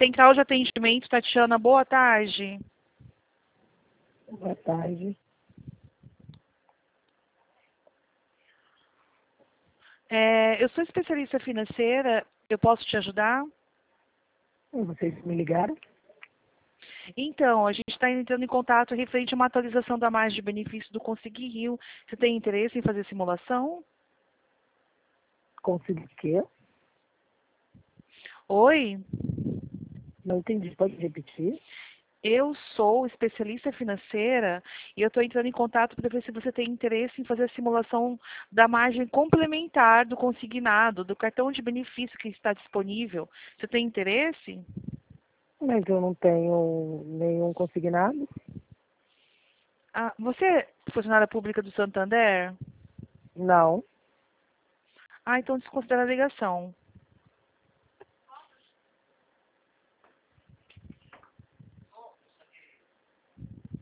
Central de Atendimento, Tatiana, boa tarde. Boa tarde. Eu sou especialista financeira, eu posso te ajudar? Vocês me ligaram? Então, a gente está entrando em contato referente a uma atualização da margem de benefício do Consegui Rio. Você tem interesse em fazer simulação? Consegui o quê? Oi, Não entendi. Pode repetir? eu sou especialista financeira e eu estou entrando em contato para ver se você tem interesse em fazer a simulação da margem complementar do consignado, do cartão de benefício que está disponível. Você tem interesse? Mas eu não tenho nenhum consignado. Ah, você é funcionária pública do Santander? Não. Ah, então desconsidera a ligação.